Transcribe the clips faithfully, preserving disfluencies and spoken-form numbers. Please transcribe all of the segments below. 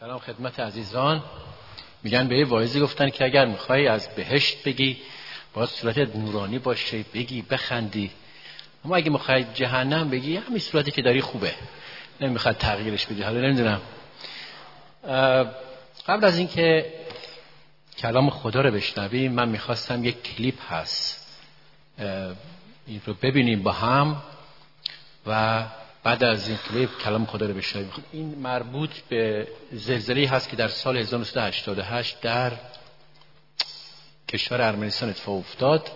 سلام خدمت عزیزان. میگن به یه واعظی گفتن که اگر میخوای از بهشت بگی باید صورتت نورانی باشه، بگی بخندی، اما اگه میخوای جهنم بگی همین صورتی که داری خوبه، نمیخواد تغییرش بدی. حالا نمیدونم، قبل از اینکه کلام خدا رو بشنویم من میخواستم یک کلیپ هست این رو ببینیم با هم و بعد از این کلیپ کلام خدا رو بشنویم. این مربوط به زلزله‌ای هست که در سال هزار و نهصد و هشتاد و هشت در کشور ارمنستان اتفاق افتاد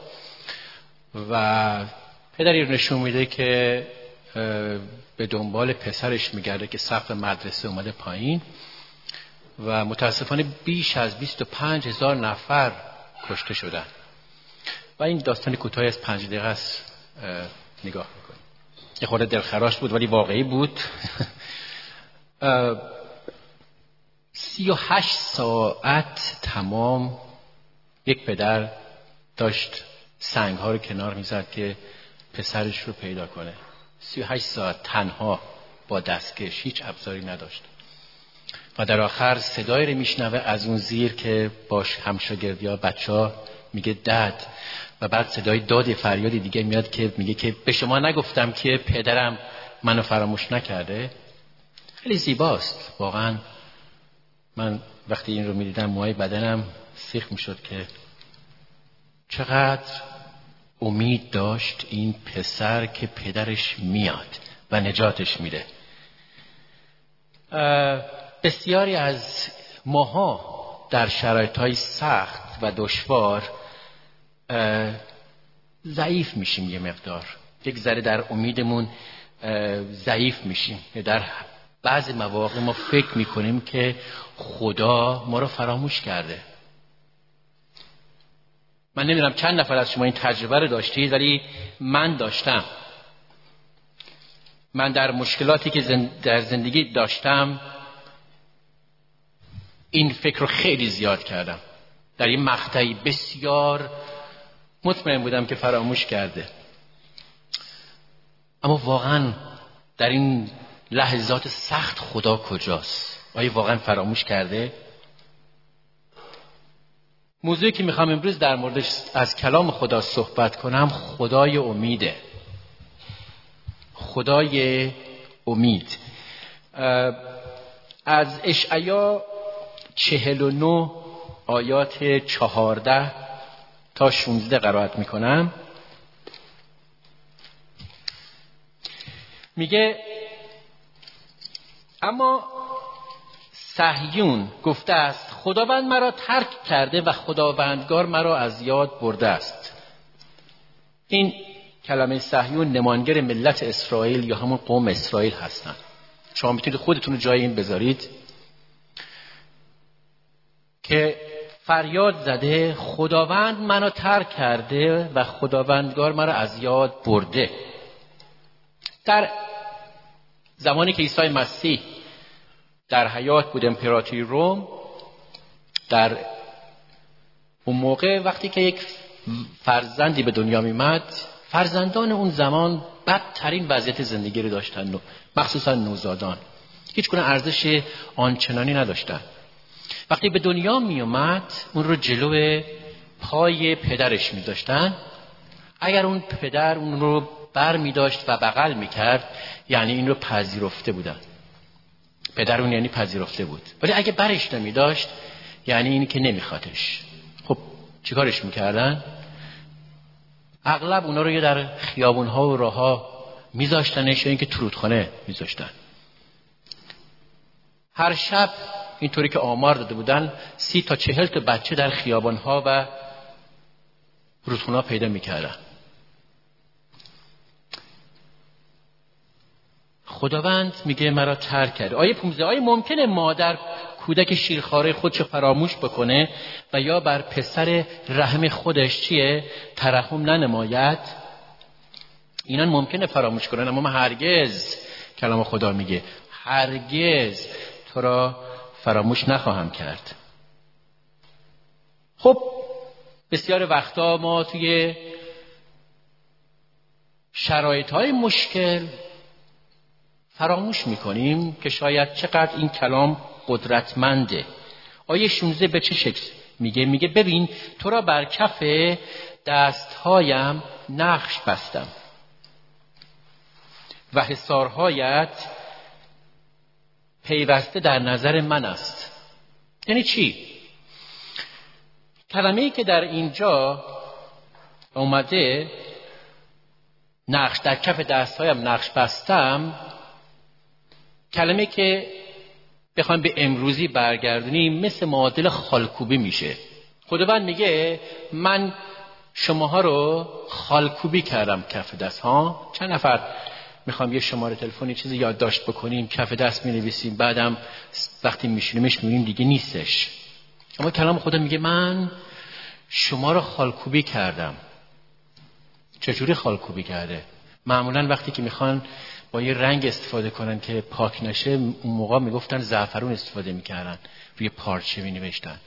و پدری رو نشون میده که به دنبال پسرش میگرده که سقف مدرسه اومده پایین و متاسفانه بیش از بیست و پنج هزار نفر کشته شدن و این داستان کوتاهی از پنج دقیقه است. نگاه میکنیم. یه خورده دلخراش بود ولی واقعی بود. سی و هشت ساعت تمام یک پدر داشت سنگ ها رو کنار میزد که پسرش رو پیدا کنه. سی و هشت ساعت تنها با دستکش، هیچ ابزاری نداشت و در آخر صدایی رو میشنوه از اون زیر که باش همشاگردی ها بچه ها میگه دد و بعد صدای داد فریاد دیگه میاد که میگه که به شما نگفتم که پدرم منو فراموش نکرده. خیلی زیباست واقعا. من وقتی این رو میدیدم موهای بدنم سیخ میشد که چقدر امید داشت این پسر که پدرش میاد و نجاتش میده. بسیاری از ماها در شرایط‌های سخت و دشوار ضعیف میشیم، یه مقدار یک ذره در امیدمون ضعیف میشیم. در بعضی مواقع ما فکر میکنیم که خدا ما رو فراموش کرده. من نمیدونم چند نفر از شما این تجربه رو داشتید ولی من داشتم. من در مشکلاتی که زند... در زندگی داشتم این فکر رو خیلی زیاد کردم. در این مقطعی بسیار مطمئن بودم که فراموش کرده، اما واقعا در این لحظات سخت خدا کجاست؟ آیا واقعا فراموش کرده؟ موضوعی که میخوام امروز در موردش از کلام خدا صحبت کنم خدای امیده. خدای امید. از اشعیا چهل و نه آیات چهارده تا شانزده قرائت میکنم. میگه اما صهیون گفته است خداوند مرا ترک کرده و خداوندگار مرا از یاد برده است. این کلمه صهیون نمانگر ملت اسرائیل یا همون قوم اسرائیل هستن. شما میتونید خودتون رو جای این بذارید که فریاد زده خداوند منو ترک کرده و خداوندگار مرا از یاد برده. در زمانی که عیسی مسیح در حیات بود، امپراتوری روم، در اون موقع وقتی که یک فرزندی به دنیا میمد، فرزندان اون زمان بدترین وضعیت زندگی رو داشتن، مخصوصا نوزادان. هیچ گونه ارزش آنچنانی نداشتن. وقتی به دنیا می اومد اون رو جلو پای پدرش می داشتن. اگر اون پدر اون رو بر می داشت و بغل می کرد یعنی این رو پذیرفته بودن. پدر اون یعنی پذیرفته بود. ولی اگه برش نمی داشت یعنی اینی که نمی خوادش. خب چیکارش می کردن؟ اغلب اونا رو یه در خیابون ها و راه ها می زاشتنش یا اینکه تو رودخانه می زاشتن. هر شب اینطوری که آمار داده بودن سی تا چهل تا بچه در خیابان‌ها و رودخانه‌ها پیدا می‌کردن. خداوند میگه مرا ترک کرد. آیه پانزده آیه ممکنه مادر کودک شیرخواره خودشو فراموش بکنه و یا بر پسر رحم خودش چیه ترحم ننماید؟ اینا ممکنه فراموش کنن اما هرگز، کلام خدا میگه هرگز تو را فراموش نخواهم کرد. خب بسیار وقتا ما توی شرایط‌های مشکل فراموش میکنیم که شاید چقدر این کلام قدرتمنده. آیه شانزده به چه شکل میگه؟ میگه ببین تو را بر کف دستهایم نقش بستم و حصارهایت پیوسته در نظر من است. یعنی چی؟ کلمه‌ای که در اینجا اومده نقش در کف دستهایم نقش بستم، کلمه که بخوایم به امروزی برگردونیم مثل معادل خالکوبی میشه. خداوند میگه من شماها رو خالکوبی کردم کف دست ها. چند نفر میخوام یه شماره تلفنی چیزی یادداشت بکنیم، کف دست مینویسیم، بعدم وقتی میشونیمش میبینیم دیگه نیستش. اما کلام خدا میگه من شما رو خالکوبی کردم. چجوری خالکوبی کرده؟ معمولا وقتی که میخوان با یه رنگ استفاده کنن که پاک نشه، اون موقع میگفتن زعفرون استفاده میکردن، روی پارچه مینوشتن.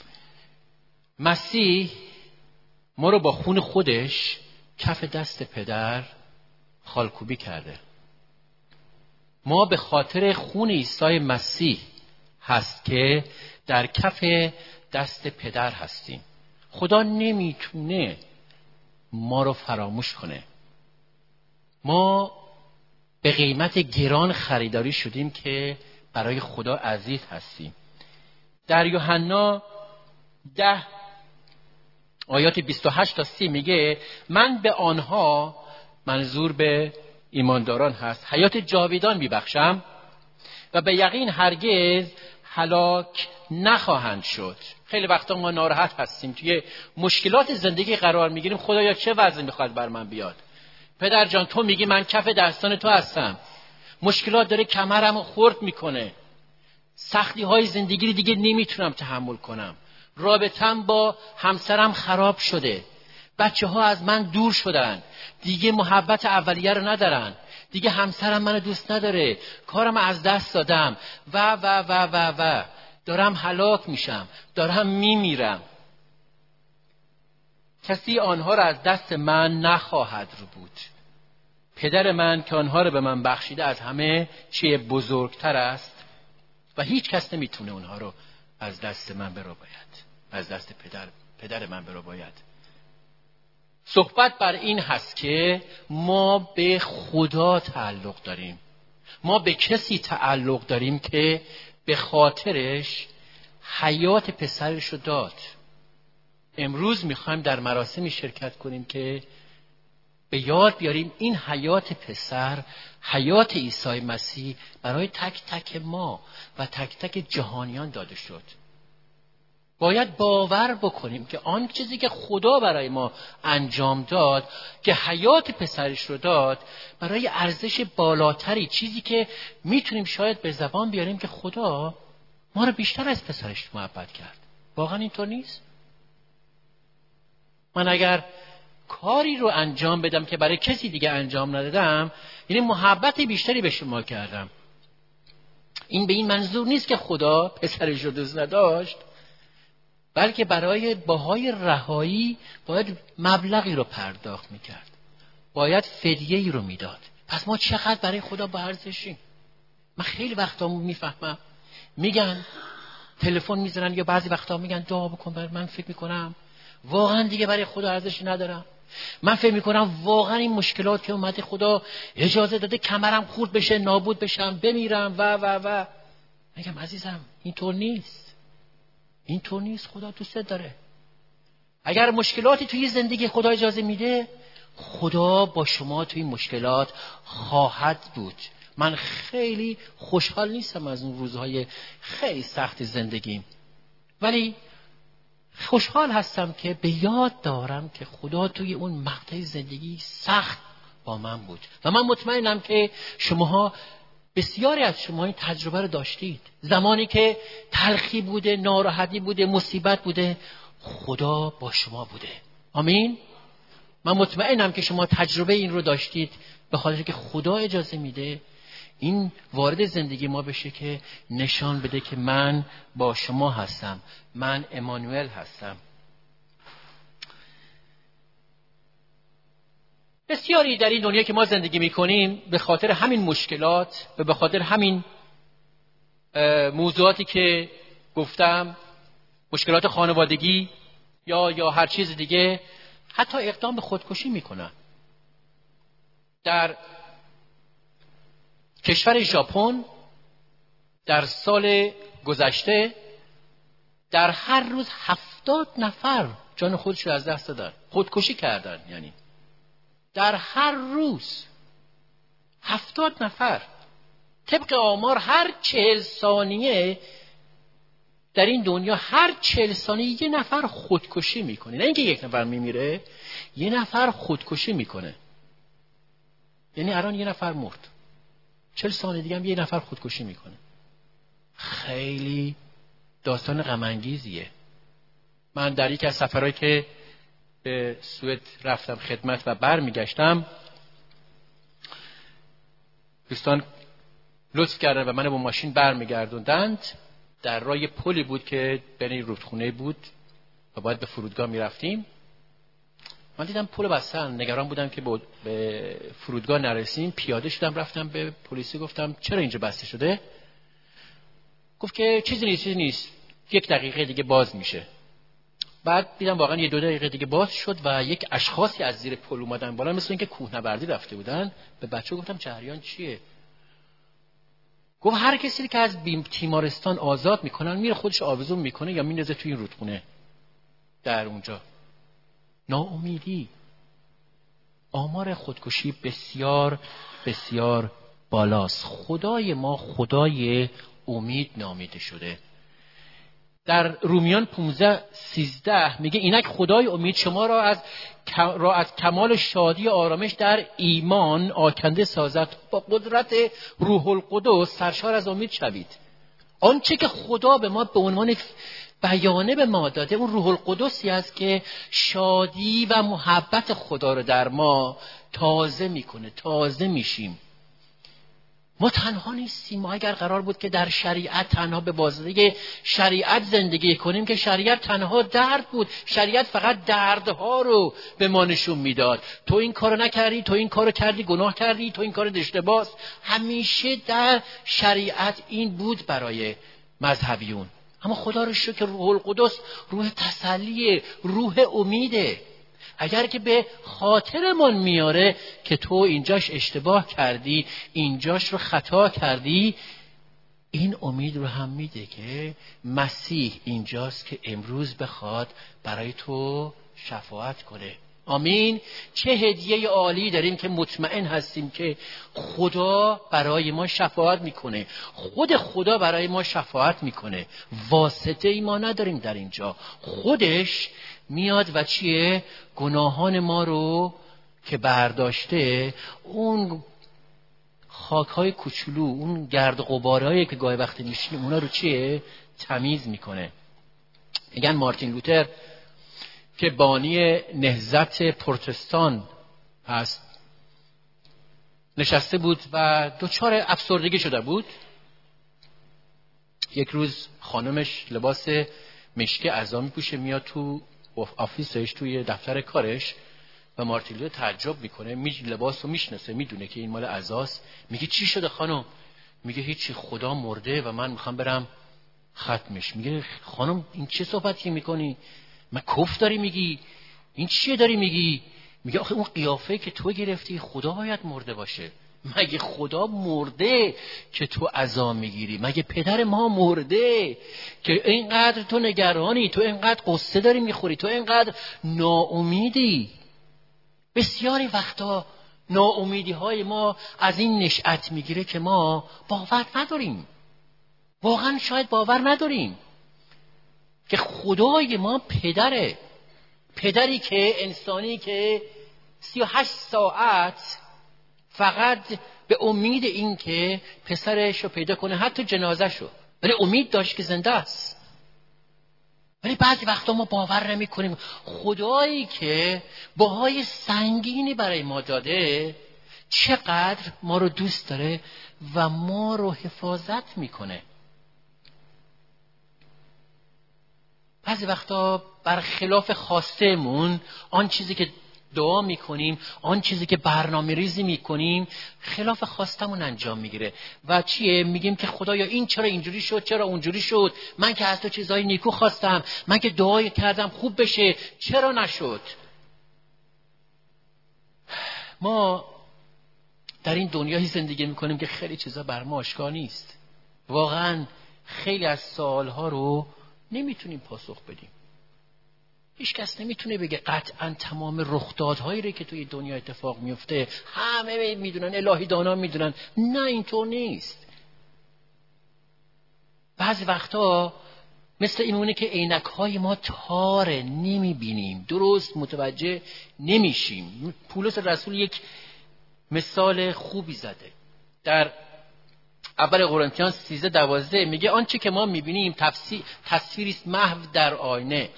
مسیح ما رو با خون خودش کف دست پدر خالکوبی کرده. ما به خاطر خون عیسی مسیح هست که در کف دست پدر هستیم. خدا نمیتونه ما رو فراموش کنه. ما به قیمت گران خریداری شدیم که برای خدا عزیز هستیم. در یوحنا ده آیات بیست و هشت تا سی میگه من به آنها، منظور به ایمانداران هست، حیات جاویدان میبخشم و به یقین هرگز هلاک نخواهند شد. خیلی وقتا ما ناراحت هستیم، توی مشکلات زندگی قرار میگیریم. خدایا چه وضعی میخواد بر من بیاد؟ پدر جان تو میگی من کف دستان تو هستم، مشکلات داره کمرمو خرد میکنه، سختی های زندگی رو دیگه نمیتونم تحمل کنم، رابطم با همسرم خراب شده، بچه ها از من دور شدن، دیگه محبت اولیه رو ندارن، دیگه همسرم منو دوست نداره، کارم از دست دادم و و و و و دارم هلاک میشم، دارم میمیرم. کسی آنها را از دست من نخواهد رو بود. پدر من که آنها را به من بخشیده از همه چیه بزرگتر است و هیچ کس نمیتونه اونها رو از دست من برو باید، از دست پدر پدر من برو باید. صحبت بر این هست که ما به خدا تعلق داریم. ما به کسی تعلق داریم که به خاطرش حیات پسرش رو داد. امروز میخوایم در مراسمی شرکت کنیم که به یاد بیاریم این حیات پسر، حیات عیسی مسیح برای تک تک ما و تک تک جهانیان داده شد. باید باور بکنیم که آن چیزی که خدا برای ما انجام داد، که حیات پسرش رو داد، برای ارزش بالاتری، چیزی که میتونیم شاید به زبان بیاریم که خدا ما رو بیشتر از پسرش محبت کرد. واقعا اینطور نیست؟ من اگر کاری رو انجام بدم که برای کسی دیگه انجام ندادم، یعنی محبت بیشتری به شما کردم. این به این منظور نیست که خدا پسرش رو دوست نداشت، بلکه برای بهای رهایی باید مبلغی رو پرداخت میکرد، باید فدیه‌ای رو میداد. پس ما چقدر برای خدا با ارزشیم؟ من خیلی وقتا میفهمم میگن تلفن میزنن یا بعضی وقتا میگن دعا بکن برای من، فکر میکنم واقعا دیگه برای خدا ارزشی ندارم. من فکر میکنم واقعا این مشکلات که اومده خدا اجازه داده کمرم خورد بشه، نابود بشم، بمیرم و و و میگم عزیزم اینطور نیست، اینطور نیست. خدا دوست داره. اگر مشکلاتی توی زندگی خدا اجازه میده، خدا با شما توی مشکلات خواهد بود. من خیلی خوشحال نیستم از اون روزهای خیلی سخت زندگیم، ولی خوشحال هستم که به یاد دارم که خدا توی اون مقطع زندگی سخت با من بود و من مطمئنم که شماها، بسیاری از شما این تجربه رو داشتید. زمانی که تلخی بوده، ناراحتی بوده، مصیبت بوده، خدا با شما بوده. آمین. من مطمئنم که شما تجربه این رو داشتید، به خاطر که خدا اجازه میده این وارد زندگی ما بشه که نشان بده که من با شما هستم، من امانوئل هستم. بسیاری در این دنیا که ما زندگی میکنیم به خاطر همین مشکلات و به خاطر همین موضوعاتی که گفتم، مشکلات خانوادگی یا یا هر چیز دیگه، حتی اقدام به خودکشی میکنن. در کشور ژاپن در سال گذشته در هر روز هفتاد نفر جان خودش رو از دست دادن، خودکشی کردن. یعنی در هر روز هفتاد نفر. طبق آمار هر چهل ثانیه در این دنیا هر چهل ثانیه یه نفر خودکشی میکنه. نه اینکه یک نفر میمیره، یه نفر خودکشی میکنه. یعنی الان یه نفر مرد، چهل ثانیه دیگه هم یه نفر خودکشی میکنه. خیلی داستان غم انگیزیه. من در یک از سفرهایی که به سوئد رفتم خدمت و برمیگشتم، دوستان لطف کردن و منو با ماشین برمیگردوندند. در راه پلی بود که بین رودخونه بود و باید به فرودگاه میرفتیم. من دیدم پل بستن، نگران بودم که به فرودگاه نرسیم. پیاده شدم رفتم به پلیسی، گفتم چرا اینجا بسته شده؟ گفت که چیزی نیست چیزی نیست یک دقیقه دیگه باز میشه. بعد دیدم واقعا یه دو دقیقه دیگه باز شد و یک اشخاصی از زیر پل اومدن بالا، مثل اینکه کوهنوردی رفته بودن. به بچه گفتم جریان چیه؟ گفت هر کسی که از تیمارستان آزاد میکنن میره خودش آویزون میکنه یا میندازه توی این رودخونه. در اونجا ناامیدی، آمار خودکشی بسیار بسیار بالاست. خدای ما خدای امید نامیده شده. در رومیان پانزده سیزده میگه اینک خدای امید شما را از را از کمال شادی و آرامش در ایمان آکنده سازد، با قدرت روح القدس سرشار از امید شوید. آنچه که خدا به ما به عنوان بیانه به ما داده، اون روح القدسی است که شادی و محبت خدا رو در ما تازه میکنه. تازه میشیم. ما تنها نیستیم. ما اگر قرار بود که در شریعت تنها به واسطه شریعت زندگی کنیم، که شریعت تنها درد بود، شریعت فقط دردها رو به ما نشون میداد. تو این کارو نکردی، تو این کارو کردی، گناه کردی، تو این کارو اشتباهه. همیشه در شریعت این بود برای مذهبیون. اما خدا رو شکر روح القدس روح تسلیه، روح امیده. اگر که به خاطرمان میاره که تو اینجاش اشتباه کردی، اینجاش رو خطا کردی، این امید رو هم میده که مسیح اینجاست که امروز بخواد برای تو شفاعت کنه. آمین. چه هدیه عالی داریم که مطمئن هستیم که خدا برای ما شفاعت میکنه. خود خدا برای ما شفاعت میکنه. واسطه ای ما نداریم در اینجا. خودش میاد و چیه؟ گناهان ما رو که برداشته، اون خاکهای کوچولو، اون گرد و غبارهایی که گاهی وقتی میشینیم اونا رو چیه؟ تمیز میکنه. میگن مارتین لوتر که بانی نهضت پروتستان هست، نشسته بود و دچار افسردگی شده بود. یک روز خانمش لباس مشکی عزا میپوشه، میاد تو آفیسش، توی دفتر کارش، و مارتین لوتر تعجب میکنه. میج لباس رو میشناسه، میدونه که این مال عزاست. میگه چی شده خانم؟ میگه هیچی، خدا مرده و من میخوام برم ختمش. میگه خانم این چه صحبتی میکنی؟ من کف داری میگی؟ این چیه داری میگی؟ میگه آخه اون قیافه که تو گرفتی خدا باید مرده باشه. مگه خدا مرده که تو عزا میگیری؟ مگه پدر ما مرده که اینقدر تو نگرانی، تو اینقدر قصه داری میخوری، تو اینقدر ناامیدی؟ بسیاری وقتا ناامیدی های ما از این نشأت میگیره که ما باور نداریم. واقعا شاید باور نداریم که خدای ما پدره، پدری که انسانی که سی و هشت ساعت فقط به امید این که پسرش رو پیدا کنه، حتی جنازه شو، ولی امید داشت که زنده است. ولی بعضی وقتا ما باور نمی کنیم خدایی که بهای سنگینی برای ما داده چقدر ما رو دوست داره و ما رو حفاظت میکنه. بعضی وقتا برخلاف خواستهمون، آن چیزی که دعا میکنیم، آن چیزی که برنامه ریزی میکنیم خلاف خواستمون انجام میگیره. و چیه؟ میگیم که خدایا این چرا اینجوری شد، چرا اونجوری شد، من که از تو چیزای نیکو خواستم، من که دعای کردم خوب بشه، چرا نشد؟ ما در این دنیایی زندگی میکنیم که خیلی چیزا بر ما آشکار نیست. واقعا خیلی از سوالها رو نمیتونیم پاسخ بدیم. هیچ کس نمیتونه بگه قطعا تمام رخدادهایی رو که توی دنیا اتفاق میفته همه میدونن، الهی دانا میدونن. نه، اینطور نیست. بعضی وقتا مثل اینونه که عینک‌های ما تاره، نمیبینیم، درست متوجه نمیشیم. پولس رسول یک مثال خوبی زده در اول قرنتیان سیزده دوازده، میگه آنچه که ما میبینیم تصویری است محو در آینه.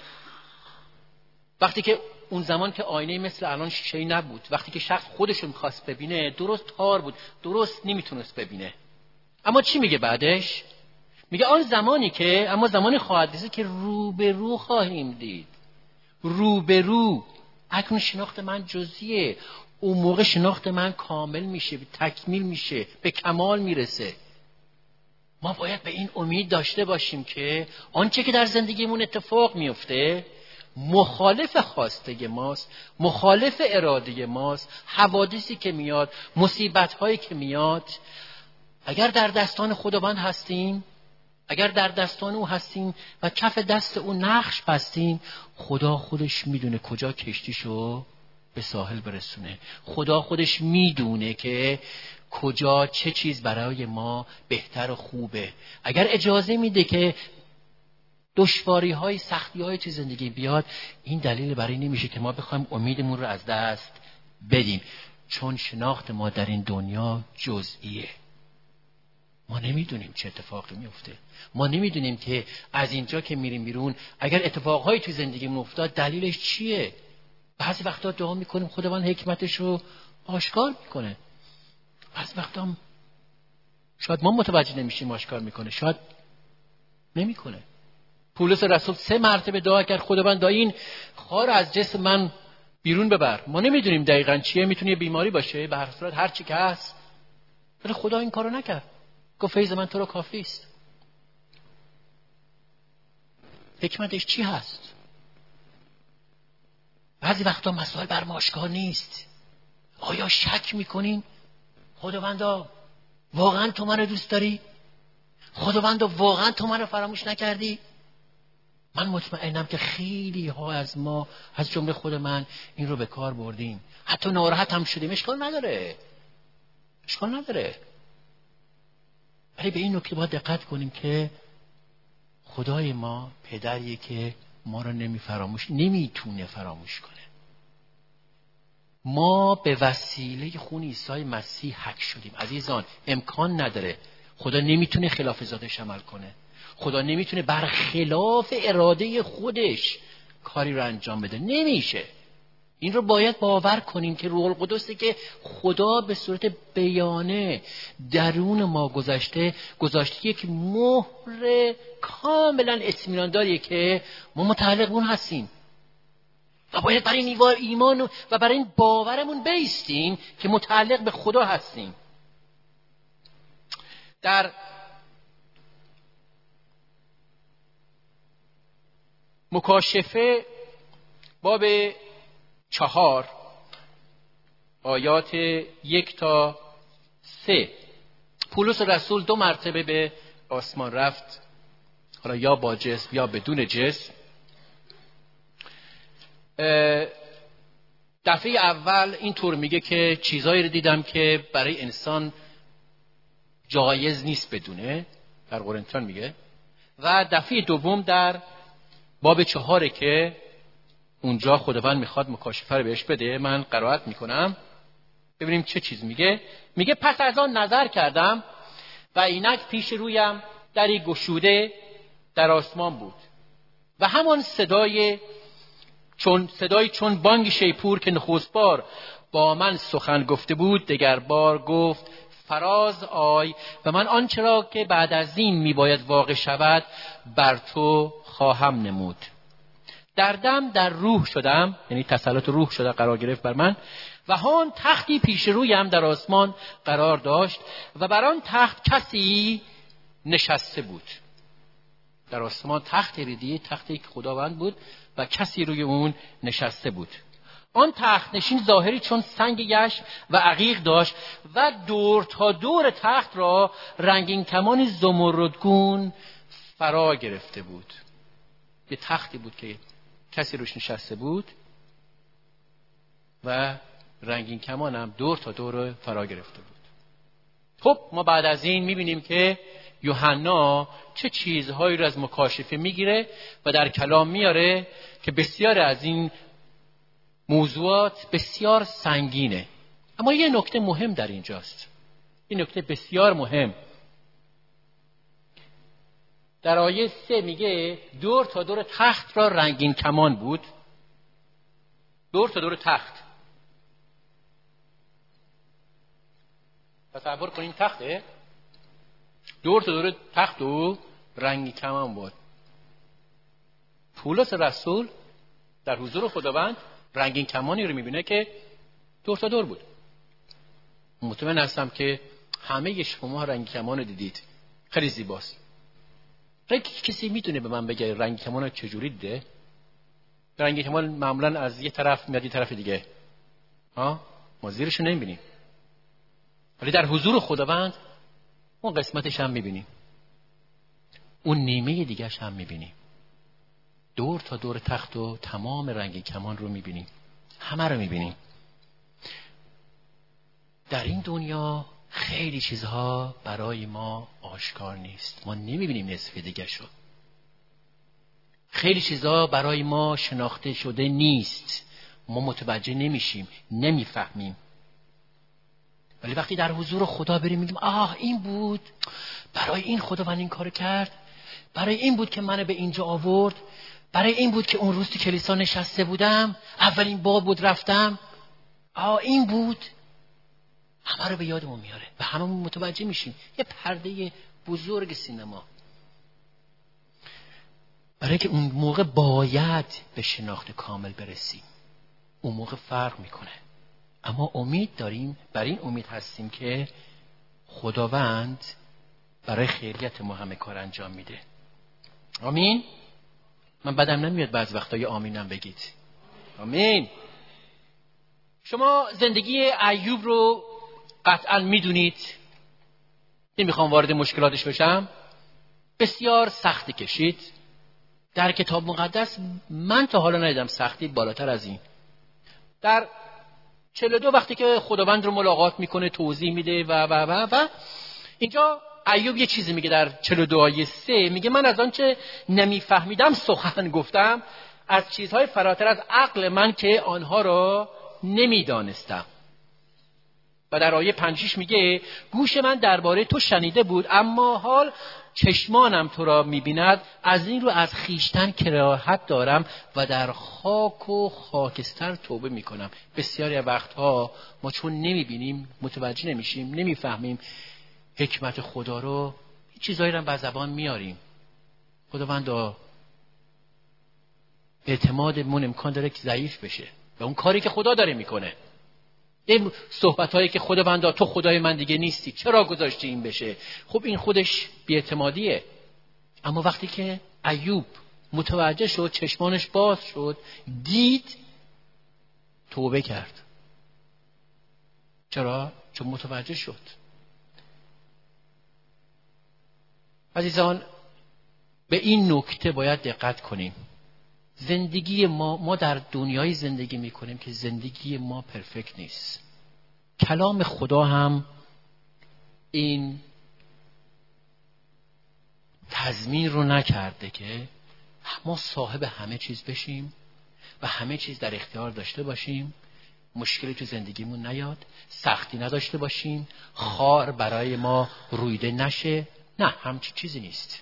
وقتی که اون زمان که آینه مثل الان شیشه‌ای نبود، وقتی که شخص خودشو میخواست ببینه درست تار بود، درست نمیتونست ببینه. اما چی میگه بعدش؟ میگه آن زمانی که اما زمانی خواهد رسید که رو به رو خواهیم دید. رو به رو. اکنون شناخت من جزئیه، اون موقع شناخت من کامل میشه، تکمیل میشه، به کمال میرسه. ما باید به این امید داشته باشیم که آنچه که در زندگیمون اتفاق میفته مخالف خواسته ماست، مخالف اراده ماست. حوادثی که میاد، مصیبت‌هایی که میاد، اگر در دستان خداوند هستیم، اگر در دستان او هستیم و کف دست او نقش بستیم، خدا خودش میدونه کجا کشتیشو به ساحل برسونه. خدا خودش میدونه که کجا چه چیز برای ما بهتر و خوبه. اگر اجازه میده که دشواری های سختی های تو زندگی بیاد، این دلیل برای نمیشه که ما بخوایم امیدمون رو از دست بدیم، چون شناخت ما در این دنیا جزئیه. ما نمیدونیم چه اتفاقی میفته. ما نمیدونیم که از اینجا که میریم بیرون اگر اتفاقهایی تو زندگیمون افتاد دلیلش چیه. بعضی وقتا دعا میکنیم خداوند حکمتش رو آشکار میکنه، بعضی وقتا شاید ما متوجه نمیشیم آشکار میکنه، شاید نمیکنه. پولس رسول سه مرتبه دعا کرد خداوند این خار از جسم من بیرون ببر. ما نمیدونیم دقیقاً چیه، میتونه بیماری باشه، به هر صورت هر چی که هست. ولی خدا این کارو نکرد، گفت فیض من تو رو کافی است. حکمتش چی هست؟ بعضی وقتا مسائل بر ما آشکار نیست. آیا شک میکنیم خداوندا واقعا تو منو دوست داری؟ خداوندا واقعا تو منو فراموش نکردی؟ من مطمئنم که خیلی ها از ما، از جمله خود من، این رو به کار بردیم. حتی ناراحت هم شدیم. اشکال نداره، اشکال نداره. ولی به این نکته باید دقت کنیم که خدای ما پدریه که ما رو نمی فراموش نمیتونه فراموش کنه. ما به وسیله خون عیسی مسیح حق شدیم. عزیزان امکان نداره، خدا نمیتونه خلاف ذاتش عمل کنه. خدا نمیتونه برخلاف اراده خودش کاری رو انجام بده، نمیشه. این رو باید باور کنیم که روح القدسی که خدا به صورت بیانه درون ما گذاشته گذاشته یک مهر کاملا اطمینان داریه که ما متعلق اون هستیم و باید برای این ایمان و برای این باورمون بایستیم که متعلق به خدا هستیم. در مکاشفه باب چهار آیات یک تا سه، پولس رسول دو مرتبه به آسمان رفت، حالا یا با جسم یا بدون جسم. دفعه اول این طور میگه که چیزایی رو دیدم که برای انسان جایز نیست بدونه، در قرنتیان میگه. و دفعه دوم در باب چهاره که اونجا خداوند میخواد مکاشفه رو بهش بده. من قرائت میکنم ببینیم چه چیز میگه. میگه پس از آن نظر کردم و اینک پیش رویم دری گشوده در آسمان بود و همان صدای چون صدای چون بانگ شیپور که نخست بار با من سخن گفته بود دگر بار گفت فراز آی و من آنچه را که بعد از این میباید واقع شود بر تو خواهم نمود. در دم در روح شدم، یعنی تسلط روح شده قرار گرفت بر من، و هان تختی پیش رویم در آسمان قرار داشت و بر آن تخت کسی نشسته بود. در آسمان تختی دیدی، تختی که خداوند بود و کسی روی اون نشسته بود. آن تخت نشین ظاهری چون سنگ یش و عقیق داشت و دور تا دور تخت را رنگین کمانی زمردگون فرا گرفته بود. یه تختی بود که کسی روش نشسته بود و رنگین کمان هم دور تا دور فرا گرفته بود. خب ما بعد از این میبینیم که یوحنا چه چیزهایی رو از مکاشفه میگیره و در کلام میاره که بسیار از این موضوعات بسیار سنگینه. اما یه نکته مهم در اینجاست، یه نکته بسیار مهم. در آیه سه میگه دور تا دور تخت را رنگین کمان بود. دور تا دور تخت، تصور کنین تخته دور تا دور تخت و رنگین کمان بود. پولس رسول در حضور خداوند رنگین کمانی رو میبینه که دور تا دور بود. مطمئن هستم که همه شما رنگین کمان رو دیدید، خیلی زیباست. کسی میتونه به من بگه رنگین کمان رو چجوری دیده؟ رنگین کمان معمولا از یه طرف میاد یه طرف دیگه، ها ما زیرش رو نمیبینیم، ولی در حضور خداوند اون قسمتش هم میبینیم، اون نیمه دیگهش هم میبینیم. دور تا دور تخت و تمام رنگین کمان رو میبینیم، همه رو میبینیم. در این دنیا خیلی چیزها برای ما آشکار نیست، ما نمیبینیم نصف دیگه شو. خیلی چیزها برای ما شناخته شده نیست، ما متوجه نمیشیم، نمیفهمیم. ولی وقتی در حضور خدا بریم میگیم آه این بود، برای این خداوند این کارو کرد، برای این بود که منو به اینجا آورد، برای این بود که اون روز تو کلیسا نشسته بودم، اولین بار بود رفتم، آه این بود. همه رو به یادمون میاره و هممون متوجه میشیم. یه پرده بزرگ سینما، برای که اون موقع باید به شناخت کامل برسیم، اون موقع فرق میکنه. اما امید داریم، بر این امید هستیم که خداوند برای خیریت ما همه کار انجام میده. آمین. من بدم نمیاد بعض وقتا یه آمینم بگید. آمین. شما زندگی ایوب رو قطعا میدونید، نمیخوام وارد مشکلاتش بشم. بسیار سختی کشید. در کتاب مقدس من تا حالا ندیدم سختی بالاتر از این. در چهل و دو وقتی که خداوند رو ملاقات میکنه توضیح میده و و و و اینجا ایوب یه چیزی میگه در چهل و دو آیه سه، میگه من از آنچه نمیفهمیدم سخن گفتم، از چیزهای فراتر از عقل من که آنها را نمیدانستم. و در آیه پنج شش میگه گوش من درباره تو شنیده بود، اما حال چشمانم تو را میبیند. از این رو از خیشتن کراهت دارم و در خاک و خاکستر توبه میکنم. بسیاری از وقتها ما چون نمیبینیم متوجه نمیشیم، نمیفهمیم حکمت خدا رو، چیزایی رو به زبان میاریم. خداوندا اعتمادمون امکان داره که ضعیف بشه و اون کاری که خدا داره میکنه، این صحبتایی که خداوندا تو خدای من دیگه نیستی، چرا گذاشتی این بشه؟ خب این خودش بی‌اعتمادیه. اما وقتی که ایوب متوجه شد، چشمانش باز شد، دید، توبه کرد. چرا؟ چون متوجه شد. عزیزان به این نکته باید دقت کنیم. زندگی ما ما در دنیای زندگی میکنیم که زندگی ما پرفکت نیست. کلام خدا هم این تضمین رو نکرده که ما صاحب همه چیز بشیم و همه چیز در اختیار داشته باشیم، مشکلی تو زندگیمون نیاد، سختی نداشته باشیم، خار برای ما رویده نشه. نه، همچین چیزی نیست.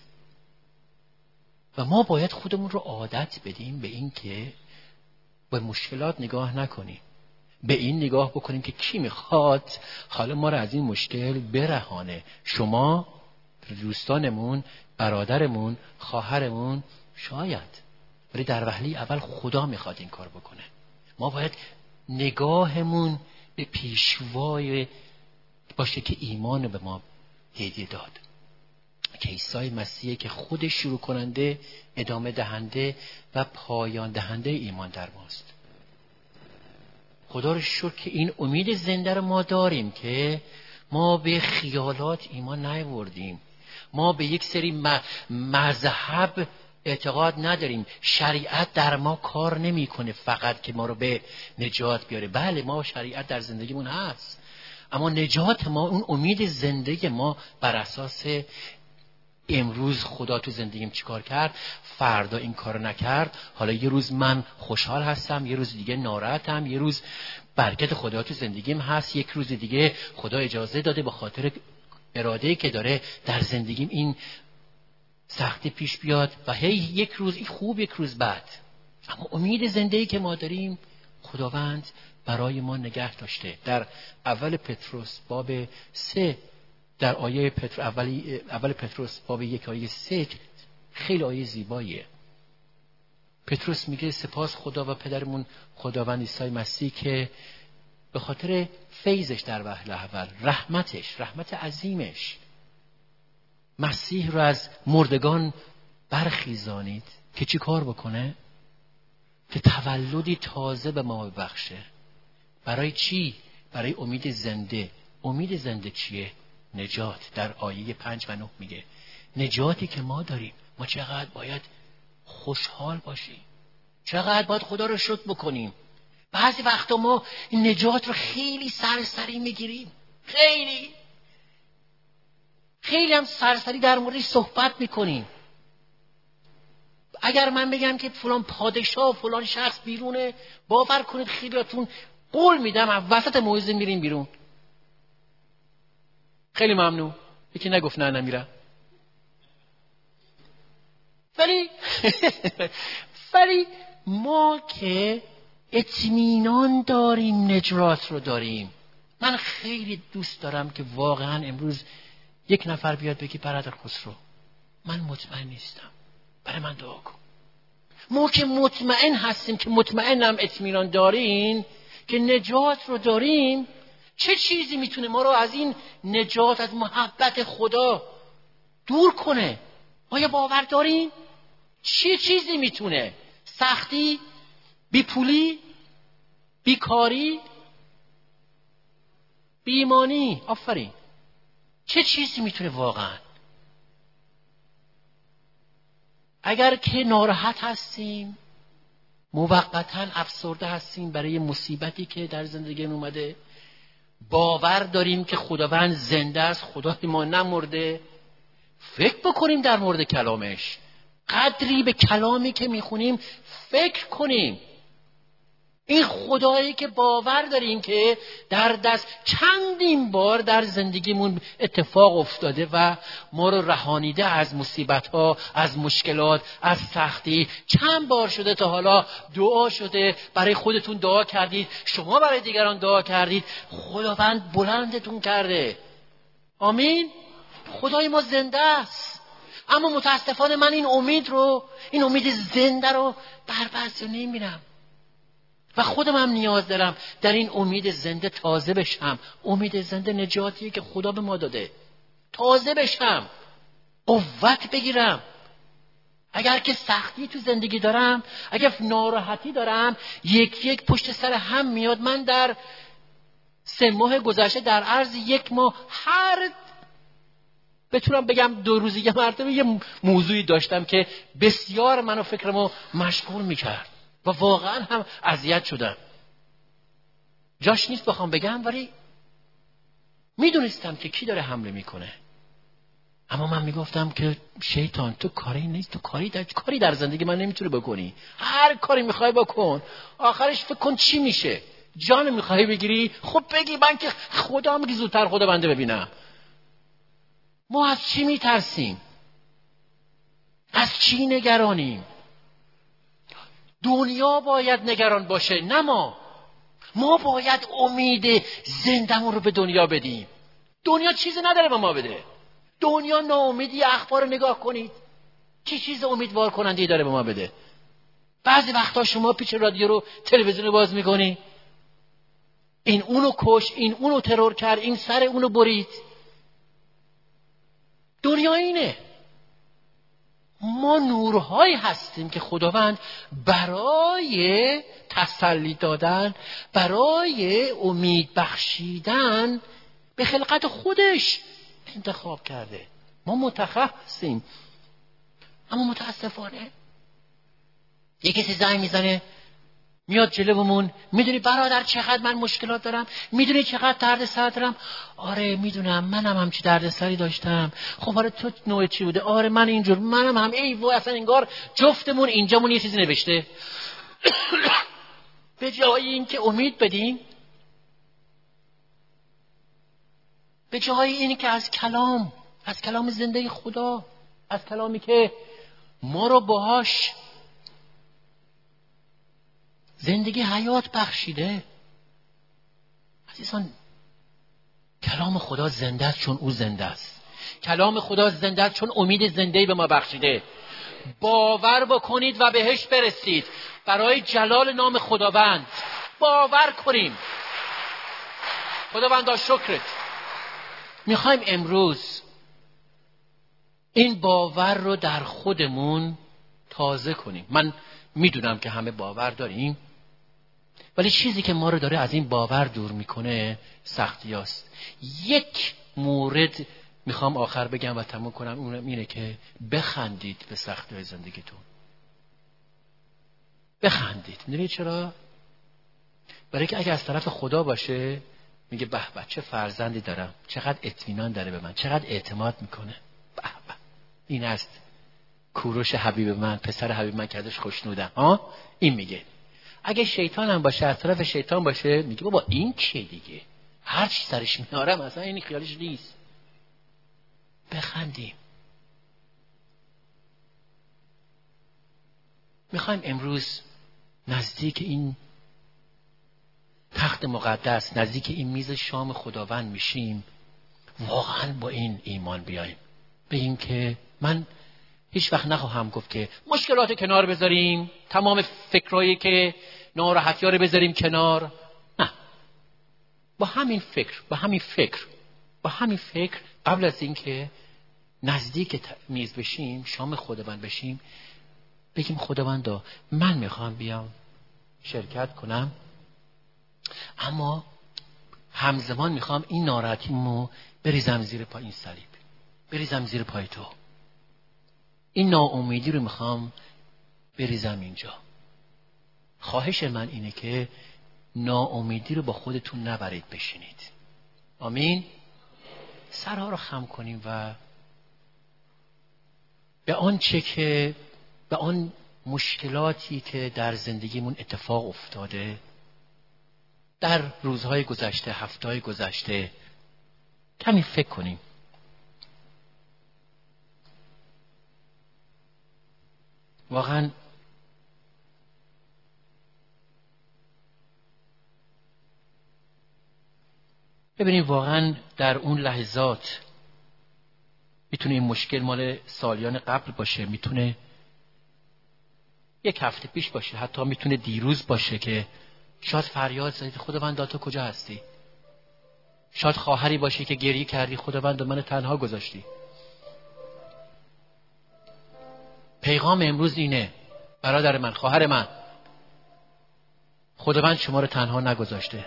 و ما باید خودمون رو عادت بدیم به این که به مشکلات نگاه نکنیم، به این نگاه بکنیم که کی میخواد حالا ما رو از این مشکل برهانه. شما، دوستانمون، برادرمون، خواهرمون، شاید ولی در وهله اول خدا میخواد این کار بکنه. ما باید نگاهمون به پیشوای باشه که ایمان به ما هدیه داد، که عیسی مسیح که خود شروع کننده، ادامه دهنده و پایان دهنده ایمان در ماست. خدا رو شکر که این امید زنده رو ما داریم که ما به خیالات ایمان نیاوردیم، ما به یک سری مذهب اعتقاد نداریم، شریعت در ما کار نمیکنه فقط که ما رو به نجات بیاره. بله ما شریعت در زندگیمون هست، اما نجات ما، اون امید زنده ما بر اساس امروز خدا تو زندگیم چیکار کرد، فردا این کارو نکرد، حالا یه روز من خوشحال هستم، یه روز دیگه ناراحتم، یه روز برکت خدا تو زندگیم هست، یک روز دیگه خدا اجازه داده به خاطر اراده‌ای که داره در زندگیم این سختی پیش بیاد و هی یک روز این خوب یک روز بد. اما امید زندگی که ما داریم خداوند برای ما نگه داشته. در اول پتروس باب سه، در آیه پتر اولی اول پتروس باب یک آیه سه خیلی آیه زیباییه. پتروس میگه سپاس خدا و پدرمون خداوند عیسی مسیح که به خاطر فیضش در وهله اول، رحمتش، رحمت عظیمش، مسیح رو از مردگان برخیزانید که چی کار بکنه؟ که تولدی تازه به ما ببخشه. برای چی؟ برای امید زنده. امید زنده چیه؟ نجات. در آیه پنج و نه میگه نجاتی که ما داریم، ما چقدر باید خوشحال باشیم، چقدر باید خدا رو شکر بکنیم. بعضی وقتا ما این نجات رو خیلی سرسری میگیریم، خیلی خیلی هم سرسری در موردش صحبت میکنیم. اگر من بگم که فلان پادشاه فلان شخص بیرونه، باور کنید خیلیاتون قول میدم وسط موعظه میریم بیرون. خیلی ممنون، یکی نگفت نه نمیرم. ولی ولی ما که اطمینان داریم، نجات رو داریم. من خیلی دوست دارم که واقعا امروز یک نفر بیاد بگی برادر خسرو من مطمئن نیستم، برای من دعا کن. ما که مطمئن هستیم، که مطمئنم اطمینان دارین که نجات رو داریم، چه چیزی میتونه ما رو از این نجات، از محبت خدا دور کنه؟ آیا باور دارین؟ چه چیزی میتونه؟ سختی؟ بیپولی؟ بیکاری؟ بیمانی؟ آفرین. چه چیزی میتونه واقعا؟ اگر که ناراحت هستیم، موقتا افسرده هستیم برای مصیبتی که در زندگی اومده، باور داریم که خداوند زنده است، خدای ما نمرده، فکر بکنیم در مورد کلامش، قدری به کلامی که میخونیم فکر کنیم. این خدایی که باور داریم که در دست چندین بار در زندگیمون اتفاق افتاده و ما رو رهانیده از مصیبت‌ها، از مشکلات، از سختی. چند بار شده تا حالا دعا شده، برای خودتون دعا کردید، شما برای دیگران دعا کردید، خداوند بلندتون کرده. آمین. خدای ما زنده است. اما متاسفانه من این امید رو، این امید زنده رو بربست نمی‌بینم و خودم هم نیاز دارم در این امید زنده تازه بشم. امید زنده نجاتیه که خدا به ما داده. تازه بشم، قوت بگیرم. اگر که سختی تو زندگی دارم، اگر ناراحتی دارم، یک یک پشت سر هم میاد. من در سه ماه گذشته، در عرض یک ماه، هر بتونم بگم دو روزی یه مرتبه یه موضوعی داشتم که بسیار منو فکرمو مشغول میکرد و واقعا هم اذیت شدم. جاش نیست بخوام بگم، ولی میدونستم که کی داره حمله میکنه. اما من میگفتم که شیطان تو کاری نیست، تو کاری در کاری در زندگی من نمیتونی بکنی. هر کاری میخوای بکن، آخرش فکر کن چی میشه. جان میخوای بگیری، خب بگی، من که خدا میگی زودتر خدا بنده ببینم. ما از چی میترسیم؟ از چی نگرانیم؟ دنیا باید نگران باشه، نه ما. ما باید امید زندمون رو به دنیا بدیم. دنیا چیزی نداره به ما بده. دنیا ناامیدی، اخبار رو نگاه کنید، چه چیز امیدوار کننده داره به ما بده؟ بعضی وقتا شما پیش رادیو رو تلویزیون رو باز میکنی، این اونو کش، این اونو ترور کرد، این سر اونو برید. دنیا اینه. ما نورهایی هستیم که خداوند برای تسلی دادن، برای امید بخشیدن به خلقت خودش انتخاب کرده. ما منتخب هستیم. اما متاسفانه یه کسی زنگ میزنه میاد جلومون، میدونی برادر چقدر من مشکلات دارم، میدونی چقدر درد سر دارم. آره میدونم، منم همچی درد سری داشتم. خب آره تو نوع چی بوده؟ آره من اینجور، منم هم. ای وای اصلا انگار جفتمون اینجامون یه چیزی نوشته. به جای این که امید بدیم، به جای این که از کلام از کلام زنده خدا، از کلامی که ما رو باهاش زندگی حیات بخشیده. عزیزان کلام خدا زنده است چون او زنده است. کلام خدا زنده است چون امید زنده‌ای به ما بخشیده. باور بکنید و بهش برسید برای جلال نام خداوند. باور کنیم. خداوندا شکرت. میخوایم امروز این باور رو در خودمون تازه کنیم. من میدونم که همه باور داریم، ولی چیزی که ما رو داره از این باور دور میکنه سختی هست. یک مورد میخوام آخر بگم و تموم کنم، اونم اینه که بخندید به سختی های زندگیتون. بخندید. میدونید چرا؟ برای که اگه از طرف خدا باشه میگه به به چه فرزندی دارم، چقدر اطمینان داره به من، چقدر اعتماد میکنه. به به این است کوروش حبیب من، پسر حبیب من که ازش خوشنودم. ها این میگه. اگه شیطان هم باشه، از طرف شیطان باشه، میگه بابا این چیه دیگه، هر چی سرش میارم اصلا این خیالش نیست. بخندیم. میخوایم امروز نزدیک این تخت مقدس، نزدیک این میز شام خداوند میشیم، واقعا با این ایمان بیاییم، بگیم که من هیچ وقت نخواهم گفت که مشکلات کنار بذاریم، تمام فکرایی که ناراحتی‌ها رو بذاریم کنار. نه، با همین فکر با همین فکر با همین فکر قبل از اینکه نزدیک میز بشیم، شام خداوند بشیم، بگیم خداوندا من میخوام بیام شرکت کنم، اما همزمان میخوام این ناراحتیمو بریزم زیر پای این صلیب، بریزم زیر پای تو. این ناامیدی رو میخوام بریزم اینجا. خواهش من اینه که ناامیدی رو با خودتون نبرید بشینید. آمین. سرها رو خم کنیم و به آن چه که به آن مشکلاتی که در زندگیمون اتفاق افتاده در روزهای گذشته، هفته‌های گذشته، کمی فکر کنیم. واقعا ببینیم واقعا در اون لحظات میتونه این مشکل مال سالیان قبل باشه، میتونه یک هفته پیش باشه، حتی میتونه دیروز باشه که شاید فریاد زدید خداوند تو کجا هستی؟ شاید خواهری باشه که گریه کردی خداوند منو تنها گذاشتی. پیغام امروز اینه برادر من، خواهر من، خداوند شما رو تنها نگذاشته.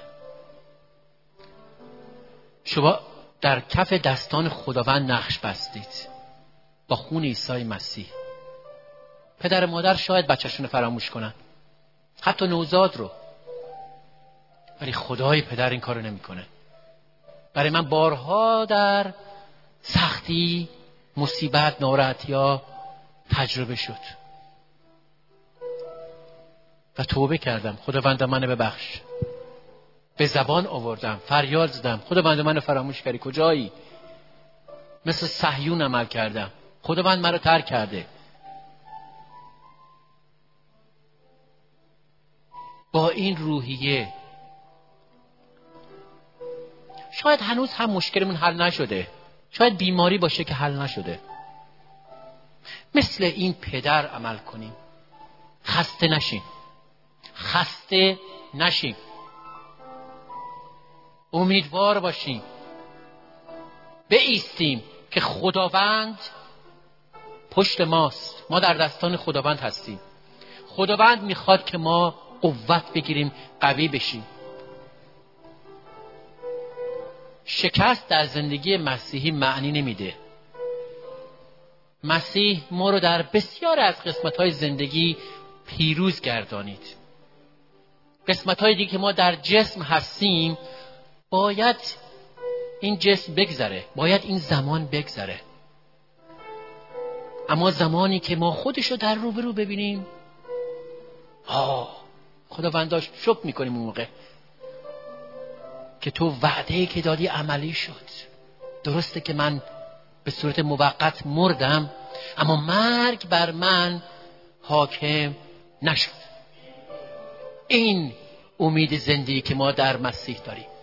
شما در کف دستان خداوند نقش بستید با خون عیسی مسیح. پدر و مادر شاید بچه‌شون فراموش کنن، حتی نوزاد رو، ولی خدای پدر این کارو نمیکنه. برای من بارها در سختی، مصیبت، ناراحتی‌ها تجربه شد و توبه کردم خداوند منو ببخش. به زبان آوردم، فریاد زدم خداوند منو فراموش کردی، کجایی؟ مثل صهیون عمل کردم، خداوند منو ترک کرده. با این روحیه شاید هنوز هم مشکلمون حل نشده، شاید بیماری باشه که حل نشده، مثل این پدر عمل کنیم. خسته نشیم، خسته نشیم، امیدوار باشیم، بایستیم که خداوند پشت ماست، ما در دستان خداوند هستیم. خداوند میخواد که ما قوت بگیریم، قوی بشیم. شکست در زندگی مسیحی معنی نمیده. مسیح ما رو در بسیار از قسمت‌های زندگی پیروز گردانید. قسمت‌های دیگه که ما در جسم هستیم باید این جسم بگذره، باید این زمان بگذره. اما زمانی که ما خودشو در رو به رو ببینیم، آه خداوند داشت شکر میکنیم اون موقع که تو وعده‌ای که دادی عملی شد. درسته که من به صورت موقت مردم، اما مرگ بر من حاکم نشد. این امید زندگی که ما در مسیح داریم.